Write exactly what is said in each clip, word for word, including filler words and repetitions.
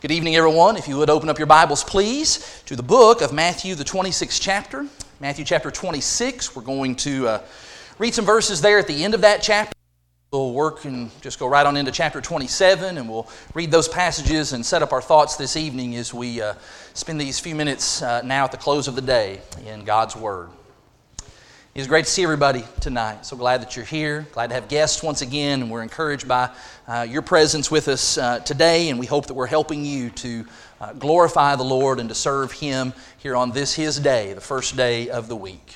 Good evening, everyone. If you would open up your Bibles, please, to the book of Matthew, the twenty-sixth chapter. Matthew chapter twenty-six. We're going to uh, read some verses there at the end of that chapter. We'll work and just go right on into chapter twenty-seven, and we'll read those passages and set up our thoughts this evening as we uh, spend these few minutes uh, now at the close of the day in God's Word. It's great to see everybody tonight. So glad that you're here. Glad to have guests once again, and we're encouraged by uh, your presence with us uh, today, and we hope that we're helping you to uh, glorify the Lord and to serve Him here on this His day, the first day of the week.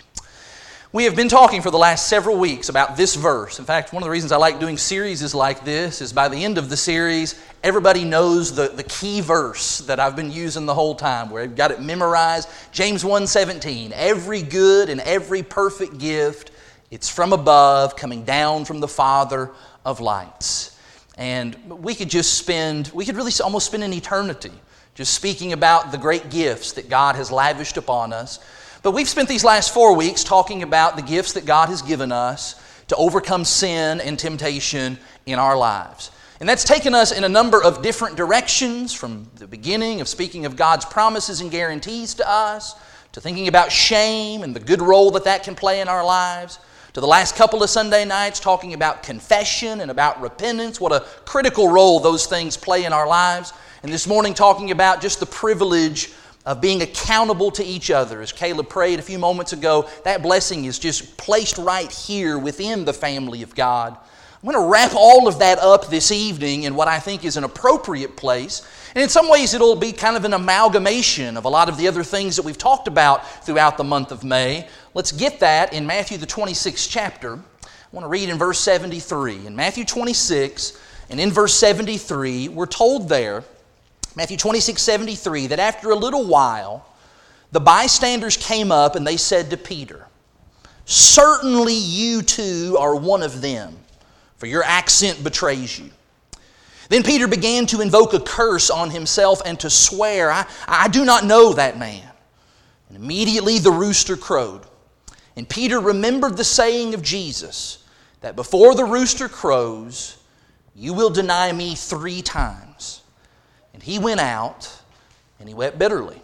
We have been talking for the last several weeks about this verse. In fact, one of the reasons I like doing series like this is by the end of the series, everybody knows the, the key verse that I've been using the whole time, where I've got it memorized. James one seventeen, every good and every perfect gift, it's from above, coming down from the Father of lights. And we could just spend, we could really almost spend an eternity just speaking about the great gifts that God has lavished upon us. But we've spent these last four weeks talking about the gifts that God has given us to overcome sin and temptation in our lives. And that's taken us in a number of different directions, from the beginning of speaking of God's promises and guarantees to us, to thinking about shame and the good role that that can play in our lives, to the last couple of Sunday nights talking about confession and about repentance, what a critical role those things play in our lives. And this morning talking about just the privilege of being accountable to each other. As Caleb prayed a few moments ago, that blessing is just placed right here within the family of God. I'm going to wrap all of that up this evening in what I think is an appropriate place. And in some ways it'll be kind of an amalgamation of a lot of the other things that we've talked about throughout the month of May. Let's get that in Matthew the twenty-sixth chapter. I want to read in verse seventy-three. In Matthew twenty-six and in verse seventy-three, we're told there, Matthew twenty-six, seventy-three, that after a little while, the bystanders came up and they said to Peter, "Certainly you too are one of them, for your accent betrays you." Then Peter began to invoke a curse on himself and to swear, I, I do not know that man. And immediately the rooster crowed. And Peter remembered the saying of Jesus, that before the rooster crows, you will deny me three times. And he went out, and he wept bitterly.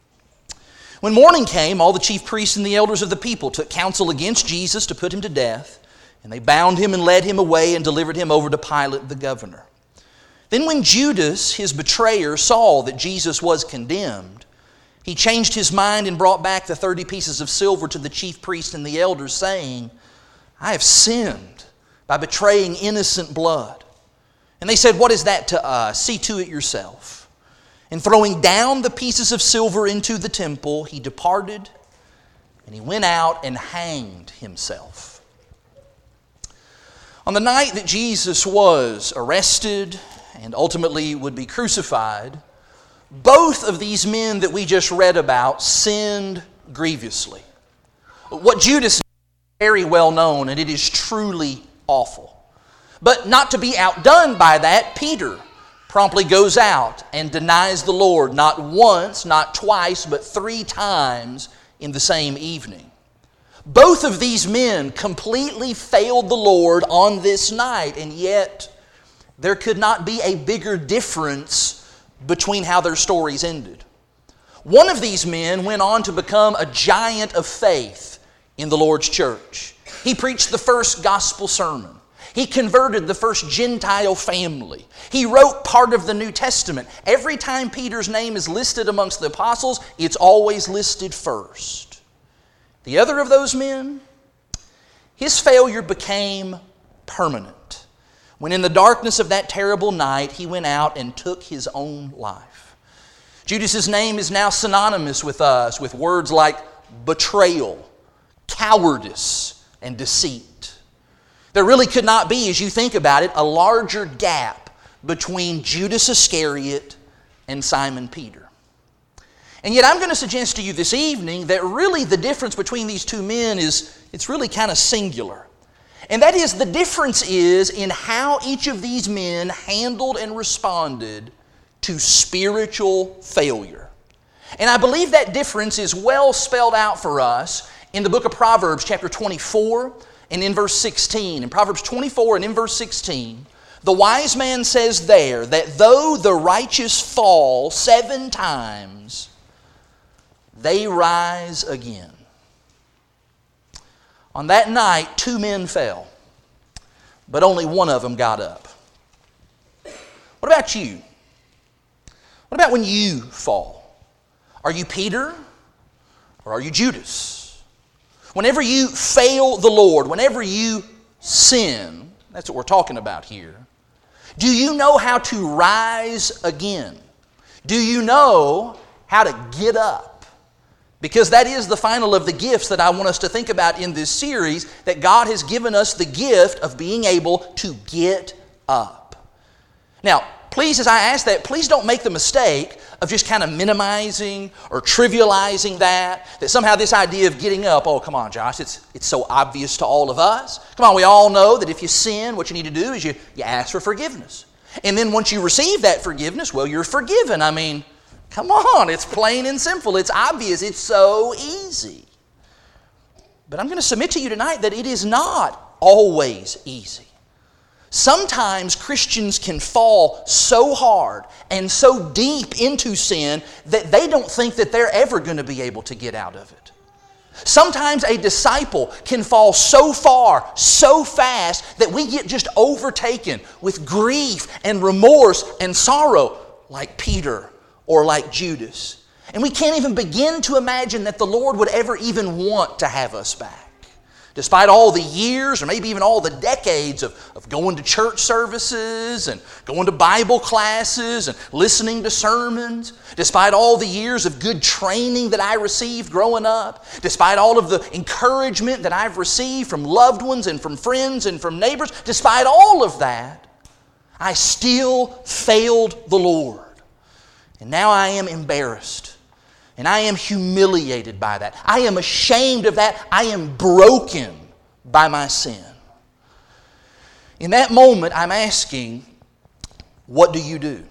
When morning came, all the chief priests and the elders of the people took counsel against Jesus to put him to death, and they bound him and led him away and delivered him over to Pilate the governor. Then when Judas, his betrayer, saw that Jesus was condemned, he changed his mind and brought back the thirty pieces of silver to the chief priests and the elders, saying, "I have sinned by betraying innocent blood." And they said, "What is that to us? See to it yourself." And throwing down the pieces of silver into the temple, he departed, and he went out and hanged himself. On the night that Jesus was arrested and ultimately would be crucified, both of these men that we just read about sinned grievously. What Judas did is very well known, and it is truly awful. But not to be outdone by that, Peter promptly goes out and denies the Lord not once, not twice, but three times in the same evening. Both of these men completely failed the Lord on this night, and yet there could not be a bigger difference between how their stories ended. One of these men went on to become a giant of faith in the Lord's church. He preached the first gospel sermon. He converted the first Gentile family. He wrote part of the New Testament. Every time Peter's name is listed amongst the apostles, it's always listed first. The other of those men, his failure became permanent when in the darkness of that terrible night, he went out and took his own life. Judas's name is now synonymous with us with words like betrayal, cowardice, and deceit. There really could not be, as you think about it, a larger gap between Judas Iscariot and Simon Peter. And yet I'm going to suggest to you this evening that really the difference between these two men is, it's really kind of singular. And that is, the difference is in how each of these men handled and responded to spiritual failure. And I believe that difference is well spelled out for us in the book of Proverbs chapter twenty-four and in verse sixteen. In Proverbs twenty-four and in verse sixteen, The wise man says there that though the righteous fall seven times, they rise again. On that night, two men fell, but only one of them got up. What about you? What about when you fall? Are you Peter or are you Judas? Whenever you fail the Lord, whenever you sin, that's what we're talking about here, do you know how to rise again? Do you know how to get up? Because that is the final of the gifts that I want us to think about in this series, that God has given us the gift of being able to get up. Now, please, as I ask that, please don't make the mistake of just kind of minimizing or trivializing that, that somehow this idea of getting up, oh, come on, Josh, it's, it's so obvious to all of us. Come on, we all know that if you sin, what you need to do is you, you ask for forgiveness. And then once you receive that forgiveness, well, you're forgiven. I mean, come on, it's plain and simple. It's obvious. It's so easy. But I'm going to submit to you tonight that it is not always easy. Sometimes Christians can fall so hard and so deep into sin that they don't think that they're ever going to be able to get out of it. Sometimes a disciple can fall so far, so fast, that we get just overtaken with grief and remorse and sorrow, like Peter or like Judas. And we can't even begin to imagine that the Lord would ever even want to have us back. Despite all the years or maybe even all the decades of, of going to church services and going to Bible classes and listening to sermons, despite all the years of good training that I received growing up, despite all of the encouragement that I've received from loved ones and from friends and from neighbors, despite all of that, I still failed the Lord. And now I am embarrassed. And I am humiliated by that. I am ashamed of that. I am broken by my sin. In that moment, I'm asking, what do you do?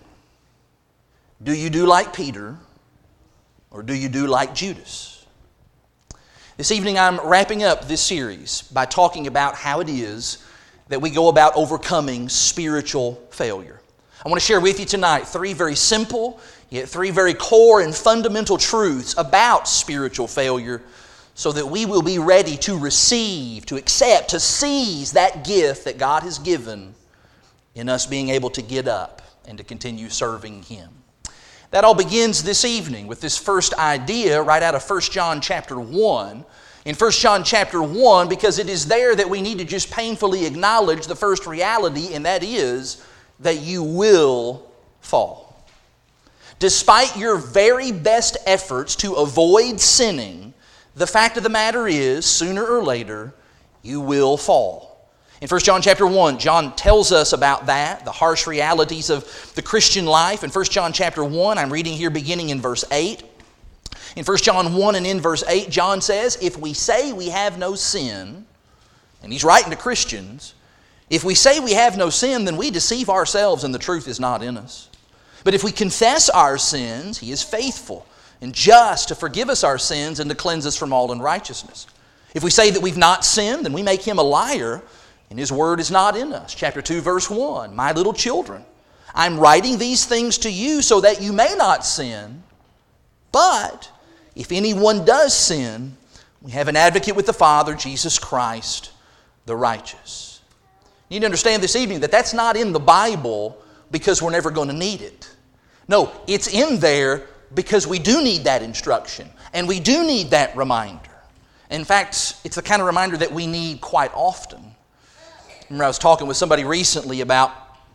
Do you do like Peter, or do you do like Judas? This evening, I'm wrapping up this series by talking about how it is that we go about overcoming spiritual failure. I want to share with you tonight three very simple, yet three very core and fundamental truths about spiritual failure so that we will be ready to receive, to accept, to seize that gift that God has given in us being able to get up and to continue serving Him. That all begins this evening with this first idea right out of First John chapter one. In First John chapter one, because it is there that we need to just painfully acknowledge the first reality, and that is that you will fall. Despite your very best efforts to avoid sinning, the fact of the matter is, sooner or later, you will fall. In First John chapter one, John tells us about that, the harsh realities of the Christian life. In First John chapter one, I'm reading here beginning in verse eight. In First John one and in verse eight, John says, if we say we have no sin, and he's writing to Christians, if we say we have no sin, then we deceive ourselves and the truth is not in us. But if we confess our sins, He is faithful and just to forgive us our sins and to cleanse us from all unrighteousness. If we say that we've not sinned, then we make Him a liar and His word is not in us. Chapter two, verse one, my little children, I'm writing these things to you so that you may not sin. But if anyone does sin, we have an advocate with the Father, Jesus Christ, the righteous. You need to understand this evening that that's not in the Bible because we're never going to need it. No, it's in there because we do need that instruction and we do need that reminder. In fact, it's the kind of reminder that we need quite often. Remember, I was talking with somebody recently about,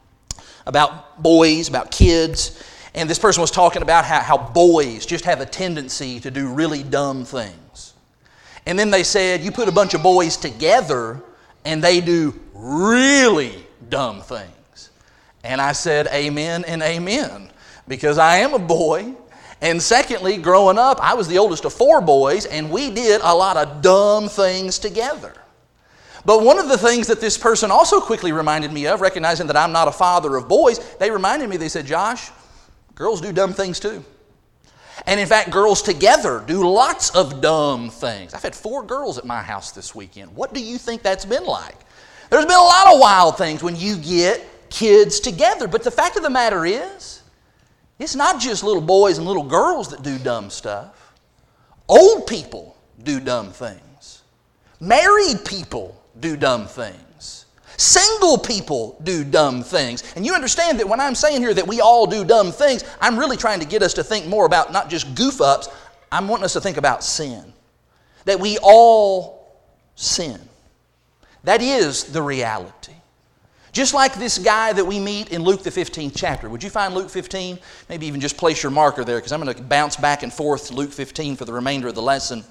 about boys, about kids, and this person was talking about how, how boys just have a tendency to do really dumb things. And then they said, you put a bunch of boys together and they do really dumb things. And I said, amen and amen, because I am a boy. And secondly, growing up, I was the oldest of four boys, and we did a lot of dumb things together. But one of the things that this person also quickly reminded me of, recognizing that I'm not a father of boys, they reminded me, they said, Josh, girls do dumb things too. And in fact, girls together do lots of dumb things. I've had four girls at my house this weekend. What do you think that's been like? There's been a lot of wild things when you get kids together. But the fact of the matter is, it's not just little boys and little girls that do dumb stuff. Old people do dumb things. Married people do dumb things. Single people do dumb things. And you understand that when I'm saying here that we all do dumb things, I'm really trying to get us to think more about not just goof-ups. I'm wanting us to think about sin. That we all sin. That is the reality. Just like this guy that we meet in Luke the fifteenth chapter. Would you find Luke fifteen? Maybe even just place your marker there, because I'm going to bounce back and forth to Luke fifteen for the remainder of the lesson.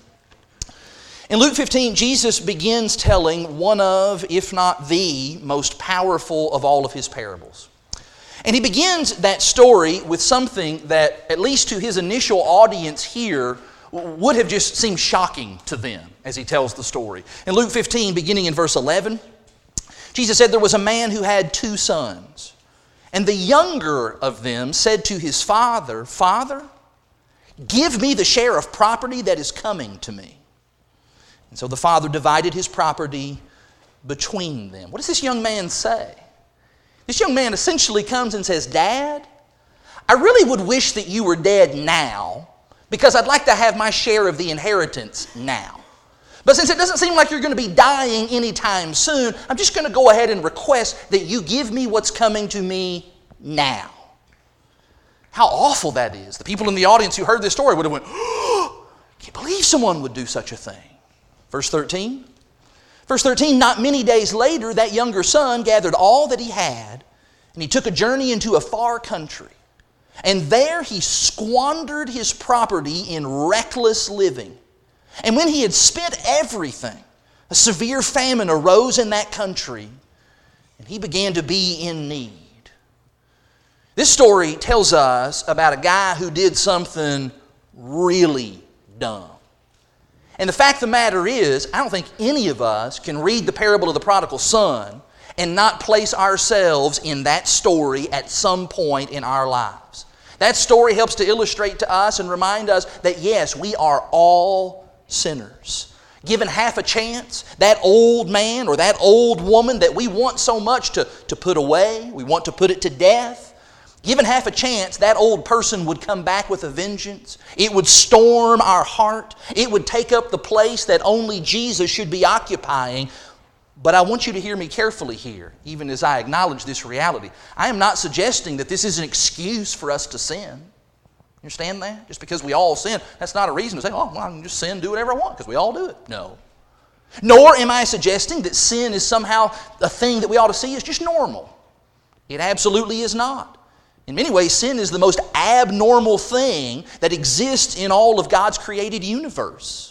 In Luke fifteen, Jesus begins telling one of, if not the, most powerful of all of his parables. And he begins that story with something that, at least to his initial audience here, would have just seemed shocking to them as he tells the story. In Luke fifteen, beginning in verse eleven, Jesus said there was a man who had two sons. And the younger of them said to his father, "Father, give me the share of property that is coming to me." And so the father divided his property between them. What does this young man say? This young man essentially comes and says, "Dad, I really would wish that you were dead now, because I'd like to have my share of the inheritance now. But since it doesn't seem like you're going to be dying anytime soon, I'm just going to go ahead and request that you give me what's coming to me now." How awful that is. The people in the audience who heard this story would have went, "Oh, I can't believe someone would do such a thing." Verse thirteen. Verse thirteen, "Not many days later, that younger son gathered all that he had, and he took a journey into a far country. And there he squandered his property in reckless living. And when he had spent everything, a severe famine arose in that country, and he began to be in need." This story tells us about a guy who did something really dumb. And the fact of the matter is, I don't think any of us can read the parable of the prodigal son and not place ourselves in that story at some point in our lives. That story helps to illustrate to us and remind us that yes, we are all sinners. Given half a chance, that old man or that old woman that we want so much to, to put away, we want to put it to death, given half a chance, that old person would come back with a vengeance. It would storm our heart. It would take up the place that only Jesus should be occupying. But I want you to hear me carefully here, even as I acknowledge this reality. I am not suggesting that this is an excuse for us to sin. You understand that? Just because we all sin, that's not a reason to say, "Oh, well, I can just sin, do whatever I want," because we all do it. No. Nor am I suggesting that sin is somehow a thing that we ought to see as just normal. It absolutely is not. In many ways, sin is the most abnormal thing that exists in all of God's created universe.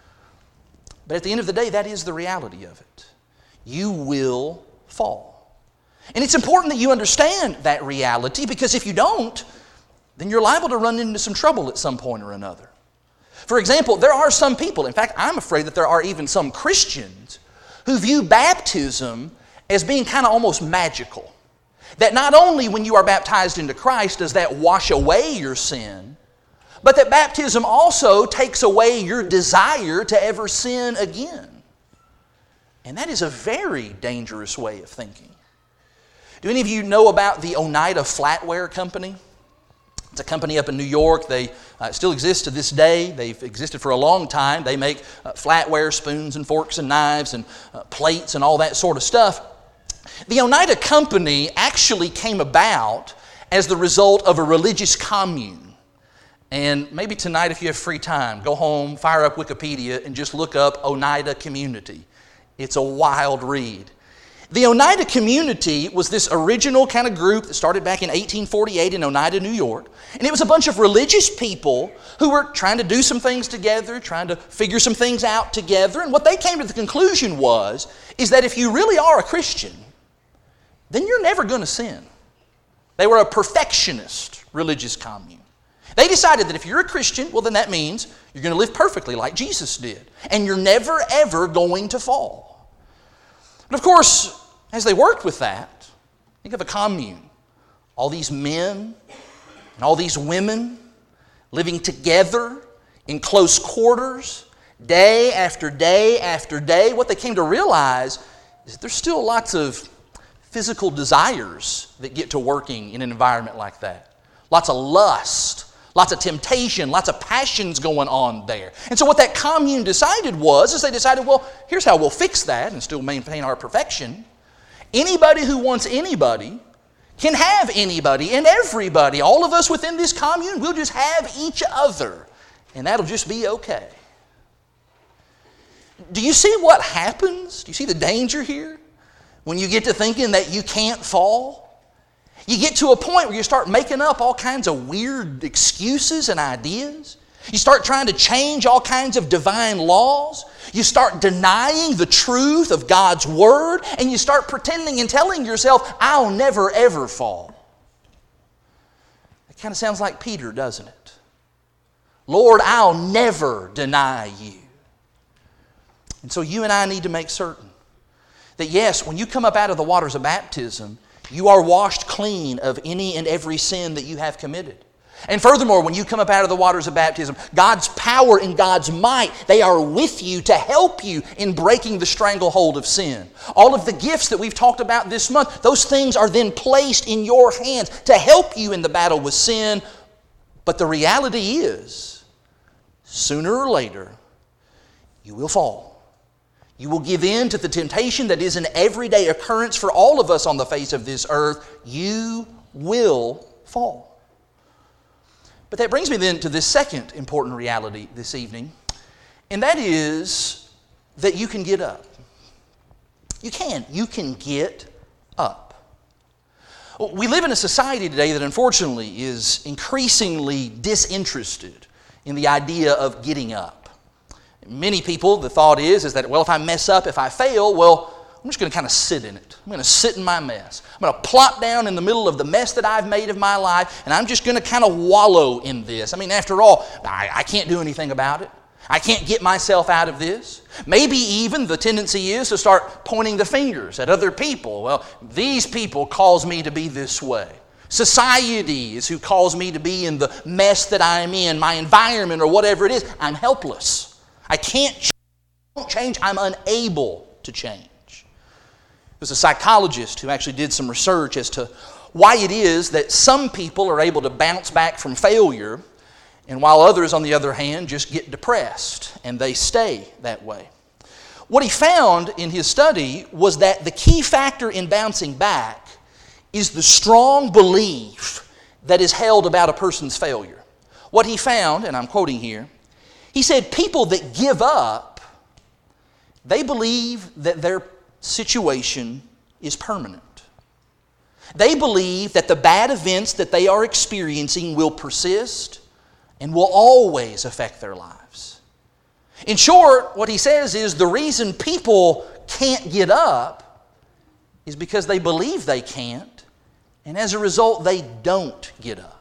But at the end of the day, that is the reality of it. You will fall. And it's important that you understand that reality, because if you don't, then you're liable to run into some trouble at some point or another. For example, there are some people, in fact, I'm afraid that there are even some Christians who view baptism as being kind of almost magical. That not only when you are baptized into Christ does that wash away your sin, but that baptism also takes away your desire to ever sin again. And that is a very dangerous way of thinking. Do any of you know about the Oneida Flatware Company? It's a company up in New York. They uh, still exist to this day. They've existed for a long time. They make uh, flatware, spoons and forks and knives and uh, plates and all that sort of stuff. The Oneida Company actually came about as the result of a religious commune. And maybe tonight, if you have free time, go home, fire up Wikipedia, and just look up Oneida Community. It's a wild read. The Oneida Community was this original kind of group that started back in eighteen forty-eight in Oneida, New York. And it was a bunch of religious people who were trying to do some things together, trying to figure some things out together. And what they came to the conclusion was, is that if you really are a Christian, then you're never going to sin. They were a perfectionist religious commune. They decided that if you're a Christian, well, then that means you're going to live perfectly like Jesus did. And you're never, ever going to fall. But of course, as they worked with that, think of a commune. All these men and all these women living together in close quarters, day after day after day. What they came to realize is that there's still lots of physical desires that get to working in an environment like that. Lots of lust, lots of temptation, lots of passions going on there. And so what that commune decided was, is they decided, well, here's how we'll fix that and still maintain our perfection. Anybody who wants anybody can have anybody and everybody. All of us within this commune, we'll just have each other. And that'll just be okay. Do you see what happens? Do you see the danger here? When you get to thinking that you can't fall, you get to a point where you start making up all kinds of weird excuses and ideas. You start trying to change all kinds of divine laws. You start denying the truth of God's Word, and you start pretending and telling yourself, I'll never ever fall. It kind of sounds like Peter, doesn't it? Lord, I'll never deny you. And so you and I need to make certain that yes, when you come up out of the waters of baptism, you are washed clean of any and every sin that you have committed. And furthermore, when you come up out of the waters of baptism, God's power and God's might, they are with you to help you in breaking the stranglehold of sin. All of the gifts that we've talked about this month, those things are then placed in your hands to help you in the battle with sin. But the reality is, sooner or later, you will fall. You will give in to the temptation that is an everyday occurrence for all of us on the face of this earth. You will fall. But that brings me then to this second important reality this evening, and that is that you can get up. You can. You can get up. We live in a society today that unfortunately is increasingly disinterested in the idea of getting up. Many people, the thought is, is that, well, if I mess up, if I fail, well, I'm just going to kind of sit in it. I'm going to sit in my mess. I'm going to plop down in the middle of the mess that I've made of my life, and I'm just going to kind of wallow in this. I mean, after all, I, I can't do anything about it. I can't get myself out of this. Maybe even the tendency is to start pointing the fingers at other people. Well, these people cause me to be this way. Society is who calls me to be in the mess that I'm in, my environment or whatever it is. I'm helpless. I can't change. I'm unable to change. There's a psychologist who actually did some research as to why it is that some people are able to bounce back from failure, and while others, on the other hand, just get depressed and they stay that way. What he found in his study was that the key factor in bouncing back is the strong belief that is held about a person's failure. What he found, and I'm quoting here, he said people that give up, they believe that their situation is permanent. They believe that the bad events that they are experiencing will persist and will always affect their lives. In short, what he says is the reason people can't get up is because they believe they can't, and as a result, they don't get up.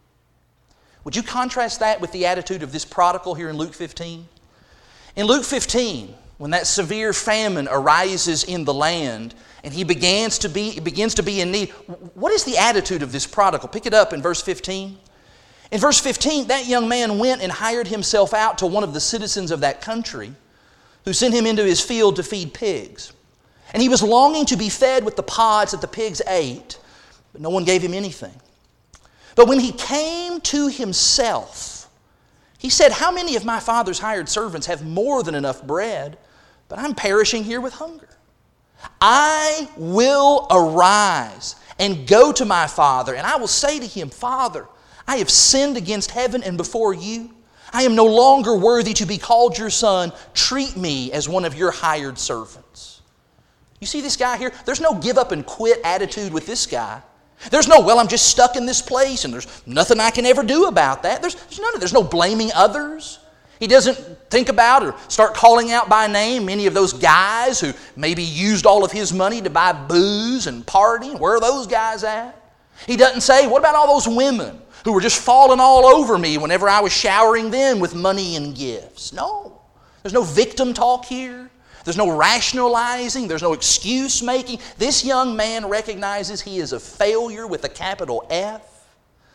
Would you contrast that with the attitude of this prodigal here in Luke fifteen? In Luke fifteen, when that severe famine arises in the land and he begins to be, begins to be in need, what is the attitude of this prodigal? Pick it up in verse fifteen. In verse fifteen, that young man went and hired himself out to one of the citizens of that country who sent him into his field to feed pigs. And he was longing to be fed with the pods that the pigs ate, but no one gave him anything. But when he came to himself, he said, how many of my father's hired servants have more than enough bread, but I'm perishing here with hunger? I will arise and go to my father, and I will say to him, Father, I have sinned against heaven and before you. I am no longer worthy to be called your son. Treat me as one of your hired servants. You see this guy here? There's no give up and quit attitude with this guy. There's no, well, I'm just stuck in this place and there's nothing I can ever do about that. There's, there's none of There's no blaming others. He doesn't think about or start calling out by name many of those guys who maybe used all of his money to buy booze and party. Where are those guys at? He doesn't say, what about all those women who were just falling all over me whenever I was showering them with money and gifts? No. There's no victim talk here. There's no rationalizing. There's no excuse making. This young man recognizes he is a failure with a capital F.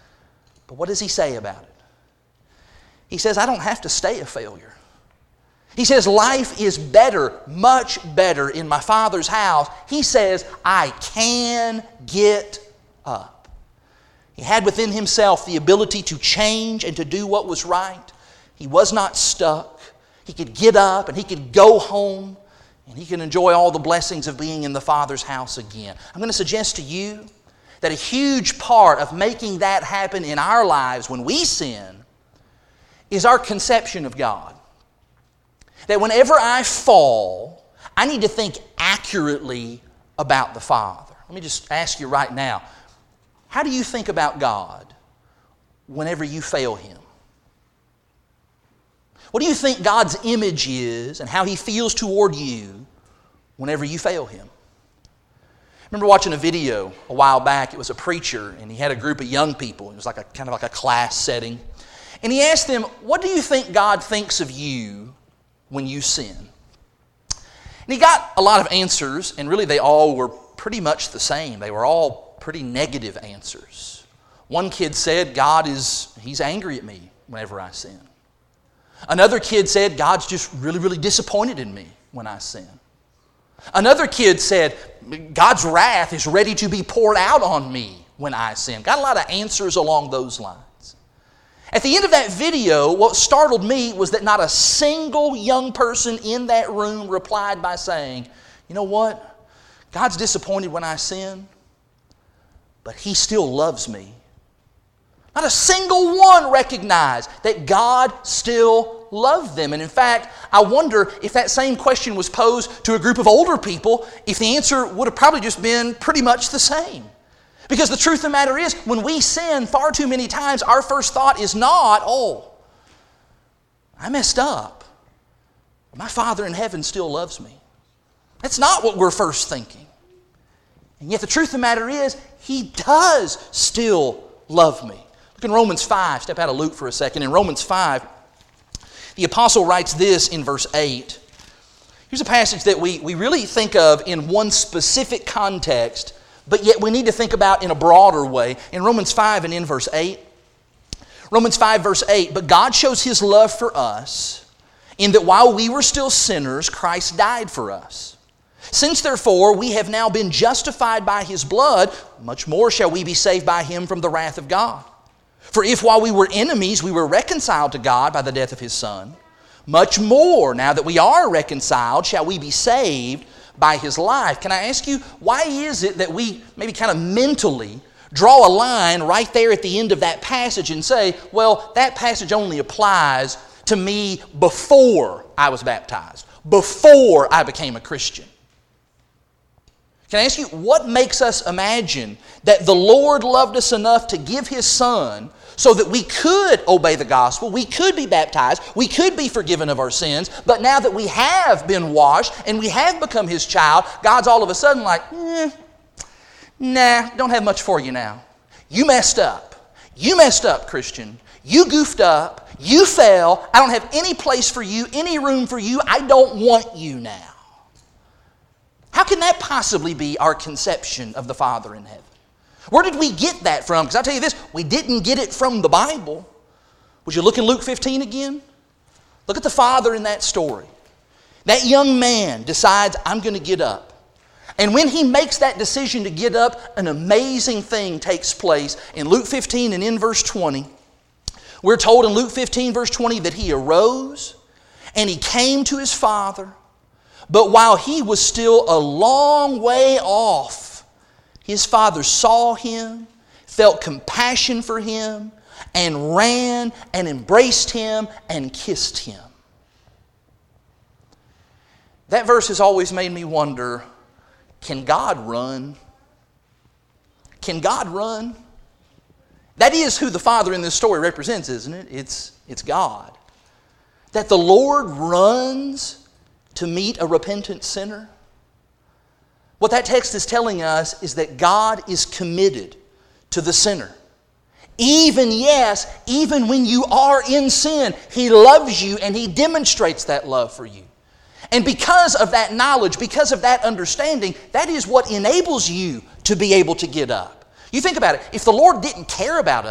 But what does he say about it? He says, I don't have to stay a failure. He says, life is better, much better in my Father's house. He says, I can get up. He had within himself the ability to change and to do what was right. He was not stuck. He could get up and he could go home and he can enjoy all the blessings of being in the Father's house again. I'm going to suggest to you that a huge part of making that happen in our lives when we sin is our conception of God. That whenever I fall, I need to think accurately about the Father. Let me just ask you right now, how do you think about God whenever you fail Him? What do you think God's image is and how He feels toward you whenever you fail Him? I remember watching a video a while back. It was a preacher and he had a group of young people. It was like a kind of like a class setting. And he asked them, what do you think God thinks of you when you sin? And he got a lot of answers, and really they all were pretty much the same. They were all pretty negative answers. One kid said, God is, He's angry at me whenever I sin. Another kid said, God's just really, really disappointed in me when I sin. Another kid said, God's wrath is ready to be poured out on me when I sin. Got a lot of answers along those lines. At the end of that video, what startled me was that not a single young person in that room replied by saying, you know what? God's disappointed when I sin, but He still loves me. Not a single one recognized that God still loved them. And in fact, I wonder if that same question was posed to a group of older people, if the answer would have probably just been pretty much the same. Because the truth of the matter is, when we sin far too many times, our first thought is not, oh, I messed up. My Father in heaven still loves me. That's not what we're first thinking. And yet the truth of the matter is, He does still love me. Look in Romans five. Step out of Luke for a second. In Romans five, the apostle writes this in verse eight. Here's a passage that we, we really think of in one specific context, but yet we need to think about in a broader way. In Romans five and in verse eight, Romans five verse eight, but God shows His love for us in that while we were still sinners, Christ died for us. Since therefore we have now been justified by His blood, much more shall we be saved by Him from the wrath of God. For if while we were enemies we were reconciled to God by the death of His Son, much more now that we are reconciled shall we be saved by His life. Can I ask you, why is it that we maybe kind of mentally draw a line right there at the end of that passage and say, well, that passage only applies to me before I was baptized, before I became a Christian? Can I ask you, what makes us imagine that the Lord loved us enough to give His Son so that we could obey the gospel, we could be baptized, we could be forgiven of our sins, but now that we have been washed and we have become His child, God's all of a sudden like, eh, nah, don't have much for you now. You messed up. You messed up, Christian. You goofed up. You fell. I don't have any place for you, any room for you. I don't want you now. How can that possibly be our conception of the Father in heaven? Where did we get that from? Because I'll tell you this, we didn't get it from the Bible. Would you look in Luke fifteen again? Look at the father in that story. That young man decides, I'm going to get up. And when he makes that decision to get up, an amazing thing takes place. In Luke fifteen and in verse twenty, we're told in Luke fifteen verse twenty that he arose and he came to his father. But while he was still a long way off, his father saw him, felt compassion for him, and ran and embraced him and kissed him. That verse has always made me wonder, can God run? Can God run? That is who the Father in this story represents, isn't it? It's, it's God. That the Lord runs to meet a repentant sinner. What that text is telling us is that God is committed to the sinner. Even, yes, even when you are in sin, He loves you and He demonstrates that love for you. And because of that knowledge, because of that understanding, that is what enables you to be able to get up. You think about it. If the Lord didn't care about us,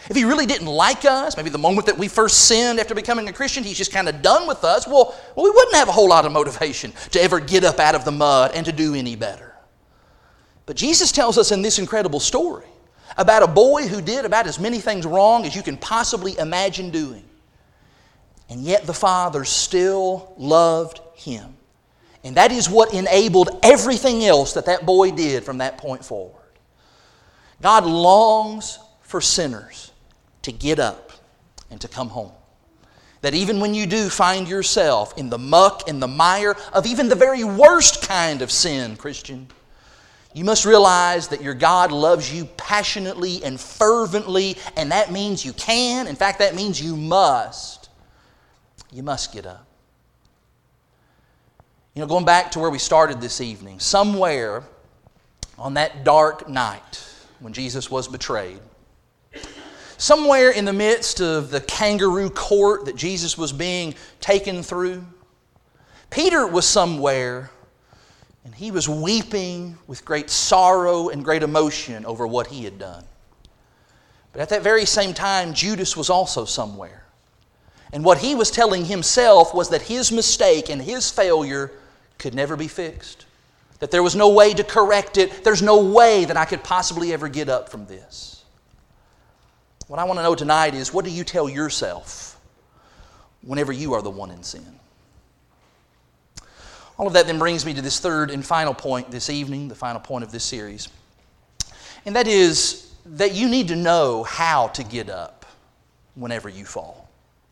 If he really didn't like us, maybe the moment that we first sinned after becoming a Christian, he's just kind of done with us, well, well, we wouldn't have a whole lot of motivation to ever get up out of the mud and to do any better. But Jesus tells us in this incredible story about a boy who did about as many things wrong as you can possibly imagine doing. And yet the Father still loved him. And that is what enabled everything else that that boy did from that point forward. God longs for sinners to get up and to come home. That even when you do find yourself in the muck and the mire of even the very worst kind of sin, Christian, you must realize that your God loves you passionately and fervently, and that means you can. In fact, that means you must. You must get up. You know, going back to where we started this evening, somewhere on that dark night when Jesus was betrayed, somewhere in the midst of the kangaroo court that Jesus was being taken through, Peter was somewhere and he was weeping with great sorrow and great emotion over what he had done. But at that very same time, Judas was also somewhere. And what he was telling himself was that his mistake and his failure could never be fixed. That there was no way to correct it. There's no way that I could possibly ever get up from this. What I want to know tonight is, what do you tell yourself whenever you are the one in sin? All of that then brings me to this third and final point this evening, the final point of this series. And that is that you need to know how to get up whenever you fall.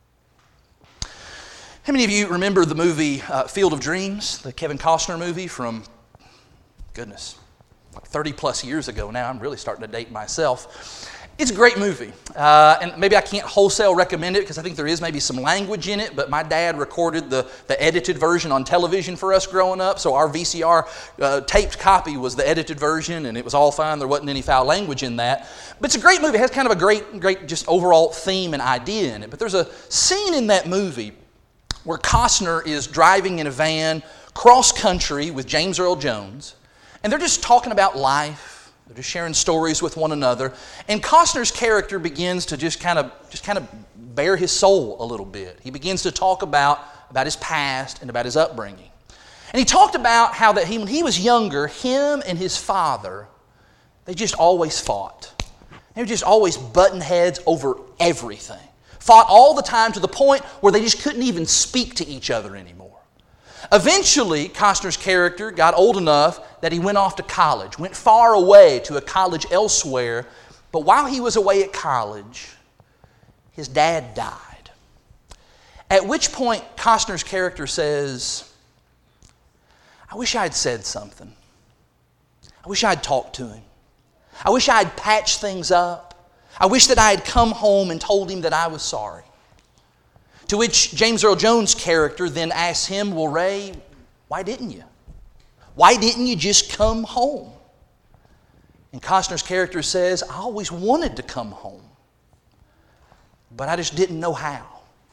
How many of you remember the movie uh, Field of Dreams, the Kevin Costner movie from, goodness, like thirty plus years ago now? I'm really starting to date myself. It's a great movie, uh, and maybe I can't wholesale recommend it because I think there is maybe some language in it, but my dad recorded the, the edited version on television for us growing up, so our V C R uh, taped copy was the edited version, and it was all fine. There wasn't any foul language in that. But it's a great movie. It has kind of a great, great just overall theme and idea in it. But there's a scene in that movie where Costner is driving in a van cross-country with James Earl Jones, and they're just talking about life. They're just sharing stories with one another. And Costner's character begins to just kind of just kind of bare his soul a little bit. He begins to talk about, about his past and about his upbringing. And he talked about how that he, when he was younger, him and his father, they just always fought. They were just always butting heads over everything. Fought all the time to the point where they just couldn't even speak to each other anymore. Eventually, Costner's character got old enough that he went off to college, went far away to a college elsewhere. But while he was away at college, his dad died. At which point, Costner's character says, I wish I had said something. I wish I had talked to him. I wish I had patched things up. I wish that I had come home and told him that I was sorry. To which James Earl Jones' character then asks him, well, Ray, why didn't you? Why didn't you just come home? And Costner's character says, I always wanted to come home, but I just didn't know how.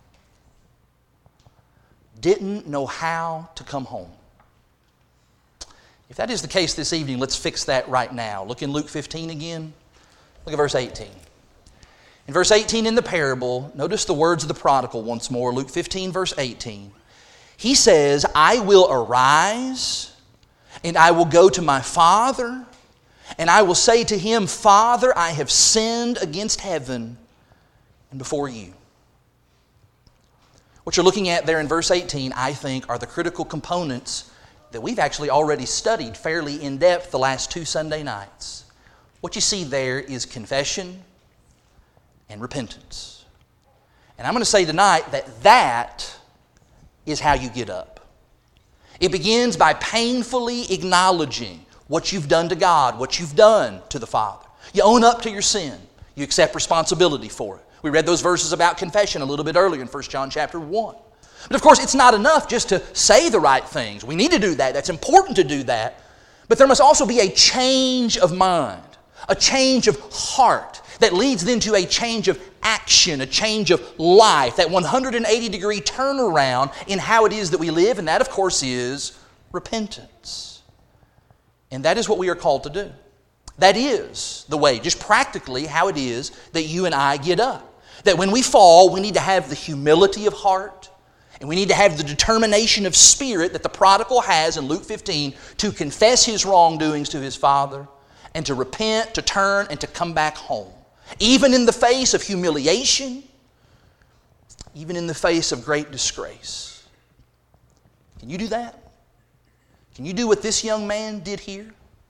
Didn't know how to come home. If that is the case this evening, let's fix that right now. Look in Luke fifteen again. Look at verse eighteen. In verse eighteen in the parable, notice the words of the prodigal once more. Luke fifteen, verse eighteen. He says, I will arise, and I will go to my father, and I will say to him, Father, I have sinned against heaven and before you. What you're looking at there in verse eighteen, I think, are the critical components that we've actually already studied fairly in depth the last two Sunday nights. What you see there is confession and repentance. And I'm going to say tonight that that is how you get up. It begins by painfully acknowledging what you've done to God, what you've done to the Father. You own up to your sin. You accept responsibility for it. We read those verses about confession a little bit earlier in First John chapter one. But of course, it's not enough just to say the right things. We need to do that. That's important to do that. But there must also be a change of mind, a change of heart that leads then to a change of action, a change of life, that one hundred eighty degree turnaround in how it is that we live. And that, of course, is repentance. And that is what we are called to do. That is the way, just practically how it is that you and I get up. That when we fall, we need to have the humility of heart, and we need to have the determination of spirit that the prodigal has in Luke fifteen to confess his wrongdoings to his father and to repent, to turn, and to come back home. Even in the face of humiliation, even in the face of great disgrace. Can you do that? Can you do what this young man did here?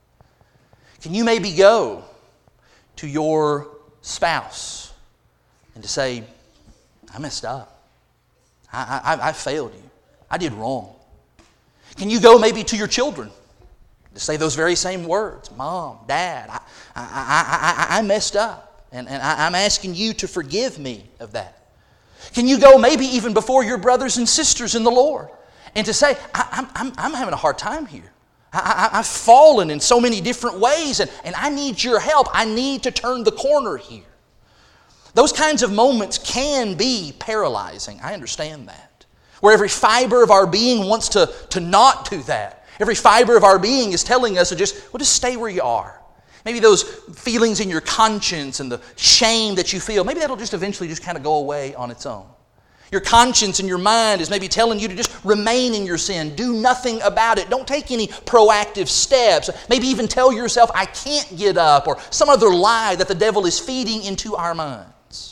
Can you maybe go to your spouse and to say, I messed up. I, I, I failed you. I did wrong. Can you go maybe to your children to say those very same words? Mom, Dad, I, I, I, I, I messed up, and, and I, I'm asking you to forgive me of that. Can you go maybe even before your brothers and sisters in the Lord and to say, I, I'm, I'm having a hard time here. I, I, I've fallen in so many different ways, and, and I need your help. I need to turn the corner here. Those kinds of moments can be paralyzing. I understand that. Where every fiber of our being wants to, to not do that. Every fiber of our being is telling us to just, well, just stay where you are. Maybe those feelings in your conscience and the shame that you feel, maybe that'll just eventually just kind of go away on its own. Your conscience and your mind is maybe telling you to just remain in your sin. Do nothing about it. Don't take any proactive steps. Maybe even tell yourself, I can't get up, or some other lie that the devil is feeding into our minds.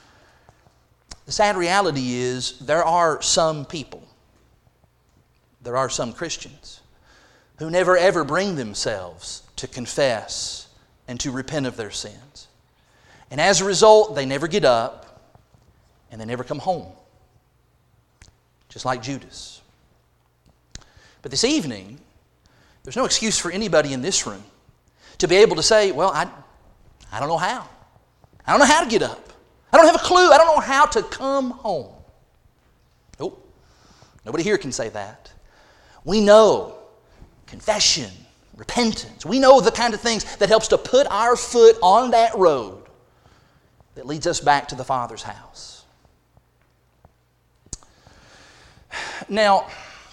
The sad reality is there are some people, there are some Christians who never ever bring themselves to confess and to repent of their sins. And as a result, they never get up and they never come home. Just like Judas. But this evening, there's no excuse for anybody in this room to be able to say, well, I, I don't know how. I don't know how to get up. I don't have a clue. I don't know how to come home. Nope. Nobody here can say that. We know confession, repentance. We know the kind of things that helps to put our foot on that road that leads us back to the Father's house. Now,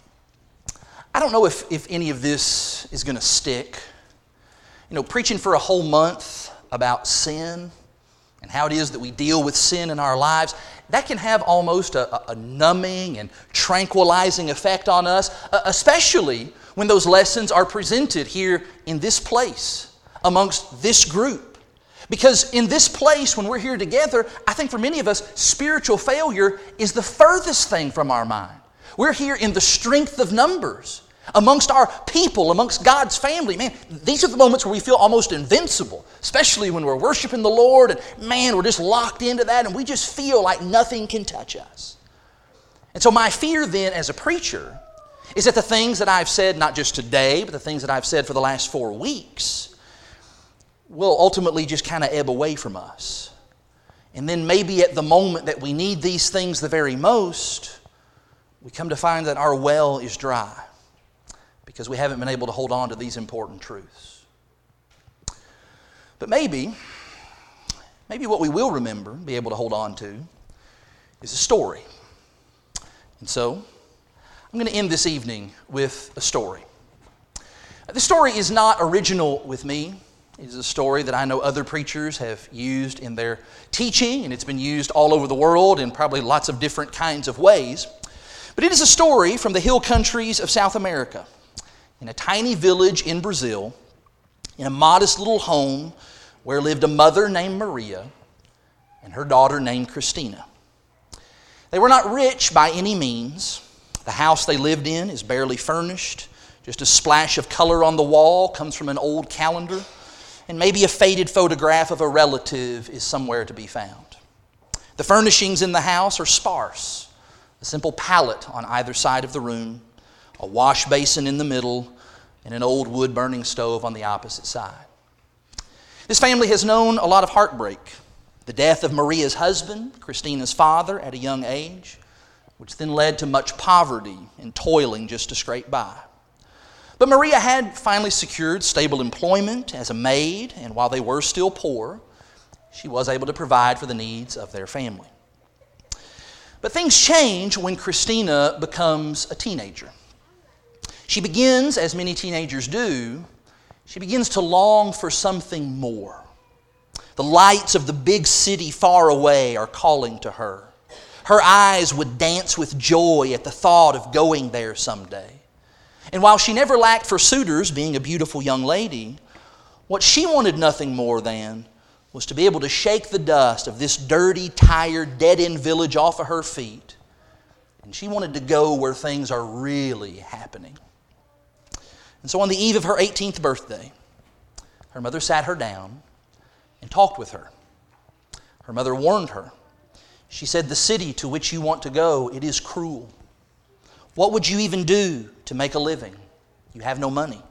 I don't know if, if any of this is going to stick. You know, preaching for a whole month about sin and how it is that we deal with sin in our lives, that can have almost a, a numbing and tranquilizing effect on us, especially when those lessons are presented here in this place, amongst this group. Because in this place, when we're here together, I think for many of us, spiritual failure is the furthest thing from our mind. We're here in the strength of numbers, amongst our people, amongst God's family. Man, these are the moments where we feel almost invincible, especially when we're worshiping the Lord, and man, we're just locked into that, and we just feel like nothing can touch us. And so my fear then as a preacher is that the things that I've said, not just today, but the things that I've said for the last four weeks, will ultimately just kind of ebb away from us. And then maybe at the moment that we need these things the very most, we come to find that our well is dry because we haven't been able to hold on to these important truths. But maybe, maybe what we will remember, be able to hold on to, is a story. And so, I'm going to end this evening with a story. This story is not original with me. It is a story that I know other preachers have used in their teaching, and it's been used all over the world in probably lots of different kinds of ways. But it is a story from the hill countries of South America, in a tiny village in Brazil, in a modest little home where lived a mother named Maria and her daughter named Christina. They were not rich by any means. The house they lived in is barely furnished. Just a splash of color on the wall comes from an old calendar, and maybe a faded photograph of a relative is somewhere to be found. The furnishings in the house are sparse. A simple pallet on either side of the room, a wash basin in the middle, and an old wood-burning stove on the opposite side. This family has known a lot of heartbreak. The death of Maria's husband, Christina's father, at a young age, which then led to much poverty and toiling just to scrape by. But Maria had finally secured stable employment as a maid, and while they were still poor, she was able to provide for the needs of their family. But things change when Christina becomes a teenager. She begins, as many teenagers do, she begins to long for something more. The lights of the big city far away are calling to her. Her eyes would dance with joy at the thought of going there someday. And while she never lacked for suitors, being a beautiful young lady, what she wanted nothing more than was to be able to shake the dust of this dirty, tired, dead-end village off of her feet. And she wanted to go where things are really happening. And so on the eve of her eighteenth birthday, her mother sat her down and talked with her. Her mother warned her. She said, "The city to which you want to go, it is cruel. What would you even do to make a living? You have no money."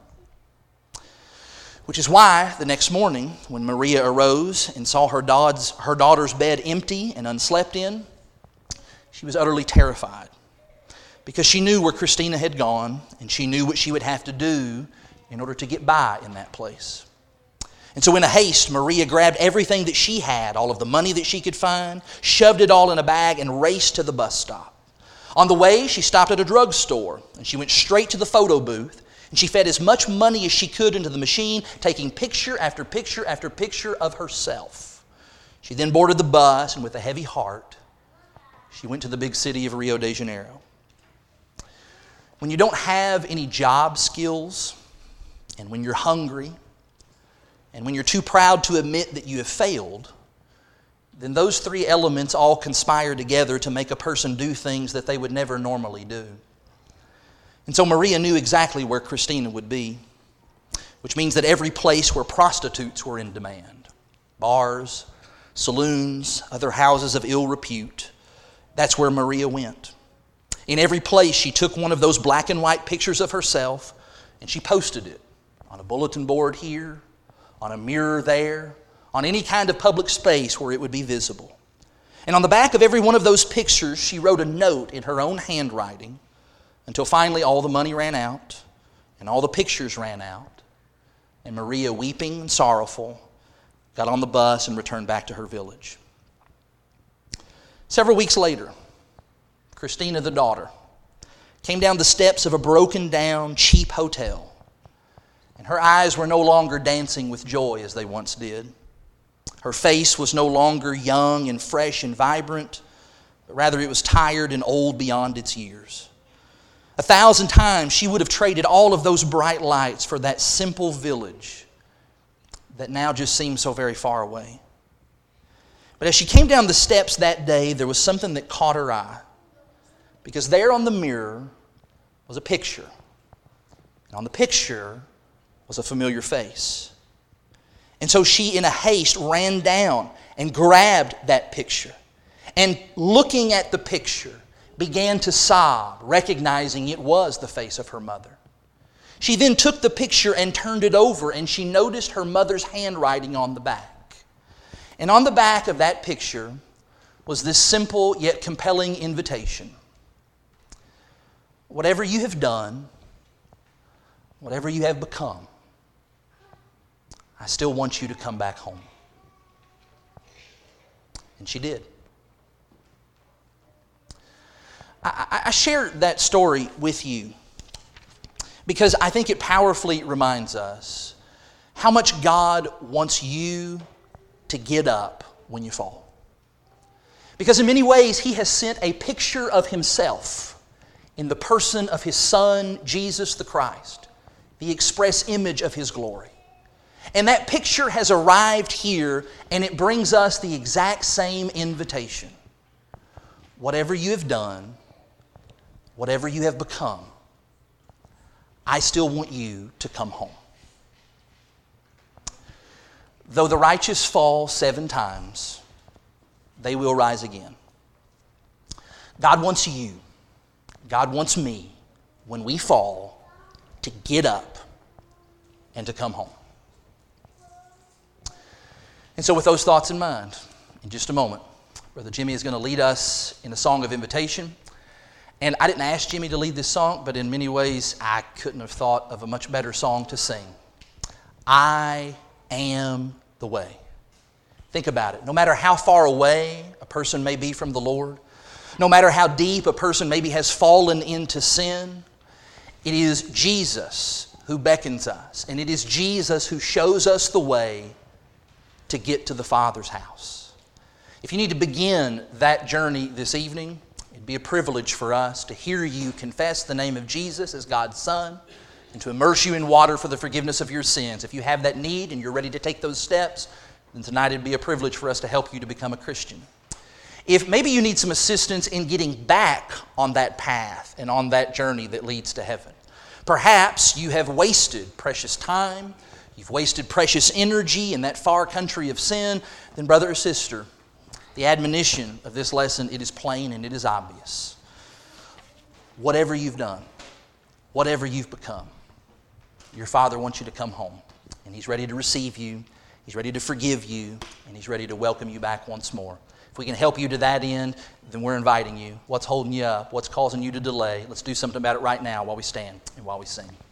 Which is why the next morning, when Maria arose and saw her daughter's, her daughter's bed empty and unslept in, she was utterly terrified, because she knew where Christina had gone, and she knew what she would have to do in order to get by in that place. And so in a haste, Maria grabbed everything that she had, all of the money that she could find, shoved it all in a bag, and raced to the bus stop. On the way, she stopped at a drugstore, and she went straight to the photo booth, and she fed as much money as she could into the machine, taking picture after picture after picture of herself. She then boarded the bus, and with a heavy heart, she went to the big city of Rio de Janeiro. When you don't have any job skills, and when you're hungry, and when you're too proud to admit that you have failed, then those three elements all conspire together to make a person do things that they would never normally do. And so Maria knew exactly where Christina would be, which means that every place where prostitutes were in demand, bars, saloons, other houses of ill repute, that's where Maria went. In every place, she took one of those black and white pictures of herself and she posted it on a bulletin board here, on a mirror there, on any kind of public space where it would be visible. And on the back of every one of those pictures, she wrote a note in her own handwriting, until finally all the money ran out and all the pictures ran out. And Maria, weeping and sorrowful, got on the bus and returned back to her village. Several weeks later, Christina, the daughter, came down the steps of a broken down, cheap hotel. And her eyes were no longer dancing with joy as they once did. Her face was no longer young and fresh and vibrant, but rather it was tired and old beyond its years. A thousand times she would have traded all of those bright lights for that simple village that now just seemed so very far away. But as she came down the steps that day, there was something that caught her eye. Because there on the mirror was a picture. And on the picture was a familiar face. And so she, in a haste, ran down and grabbed that picture. And looking at the picture, began to sob, recognizing it was the face of her mother. She then took the picture and turned it over, and she noticed her mother's handwriting on the back. And on the back of that picture was this simple yet compelling invitation. Whatever you have done, whatever you have become, I still want you to come back home. And she did. I, I share that story with you because I think it powerfully reminds us how much God wants you to get up when you fall. Because in many ways, He has sent a picture of Himself in the person of His Son, Jesus the Christ, the express image of His glory. And that picture has arrived here, and it brings us the exact same invitation. Whatever you have done, whatever you have become, I still want you to come home. Though the righteous fall seven times, they will rise again. God wants you, God wants me, when we fall, to get up and to come home. And so with those thoughts in mind, in just a moment, Brother Jimmy is going to lead us in a song of invitation. And I didn't ask Jimmy to lead this song, but in many ways, I couldn't have thought of a much better song to sing. I am the way. Think about it. No matter how far away a person may be from the Lord, no matter how deep a person maybe has fallen into sin, it is Jesus who beckons us, and it is Jesus who shows us the way to get to the Father's house. If you need to begin that journey this evening, it'd be a privilege for us to hear you confess the name of Jesus as God's Son and to immerse you in water for the forgiveness of your sins. If you have that need and you're ready to take those steps, then tonight it'd be a privilege for us to help you to become a Christian. If maybe you need some assistance in getting back on that path and on that journey that leads to heaven, perhaps you have wasted precious time, you've wasted precious energy in that far country of sin, then brother or sister, the admonition of this lesson, it is plain and it is obvious. Whatever you've done, whatever you've become, your Father wants you to come home, and He's ready to receive you, He's ready to forgive you, and He's ready to welcome you back once more. If we can help you to that end, then we're inviting you. What's holding you up? What's causing you to delay? Let's do something about it right now while we stand and while we sing.